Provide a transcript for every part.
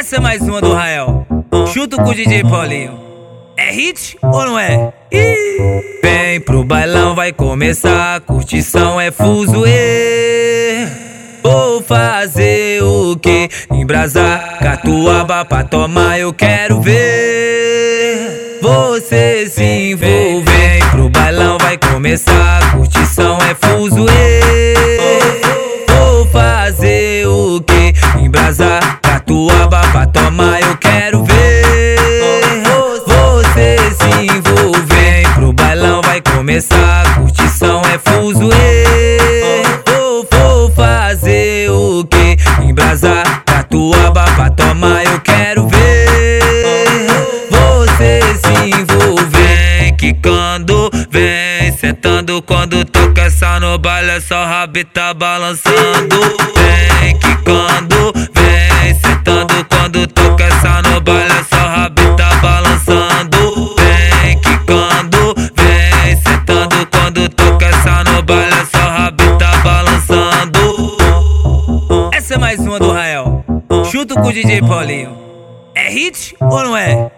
Essa é mais uma do Rael, junto com o DJ Paulinho. É hit ou não é? Vem pro bailão, vai começar, curtição é fuzuê. Vou fazer o que? Embrasar catuaba pra tomar, eu quero ver você se envolver. Vem pro bailão, vai começar, curtição é fuzuê. Vou fazer o que? Embrasar catuaba pra tomar, eu quero ver você se envolver. Vem pro bailão, vai começar, curtição é fuzuê. Vou fazer o que? Embrasar catuaba pra tomar, eu quero ver você se envolver. Vem quicando, vem sentando, quando toca essa no baile é só rabo tá balançando. Vem quicando, vem sentando, quando toca essa no baile é só rabo tá balançando. Vem quicando, vem sentando, quando toca essa no baile é só rabo tá balançando. Essa é mais uma do Rael, junto com o DJ Paulinho. É hit ou não é?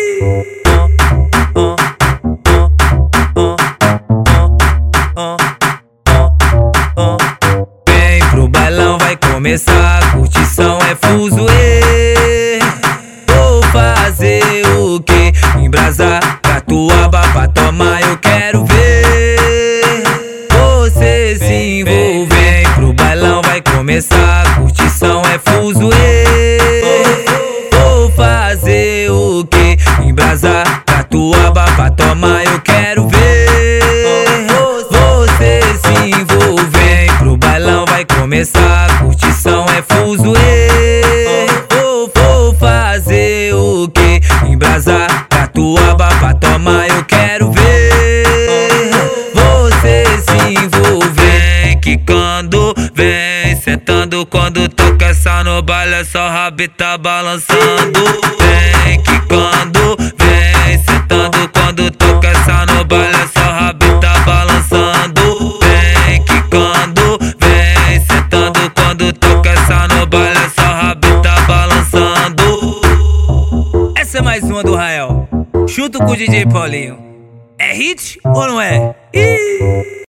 Vem pro bailão, vai começar, curtição é fuzuê. Vou fazer o que? Embrasar catuaba pra tomar, eu quero ver você se envolver. Vem pro bailão, vai começar, curtição é fuzuê. Vou fazer o que? Embrasar catuaba pra tomar, eu quero ver você se envolver. Vem pro bailão, vai começar, curtição é fuzuê. Vou fazer o que? Embrasar catuaba pra tomar, eu quero ver você se envolver. Vem quicando, vem sentando, quando toca essa no baile é só rabo tá balançando. Vem quicando, vem sentando, quando toca essa no baile é só rabo tá balançando. Vem quicando, vem sentando, quando toca essa no baile é só rabo tá balançando. Essa é mais uma do Rael, junto com o DJ Paulinho. É hit ou não é?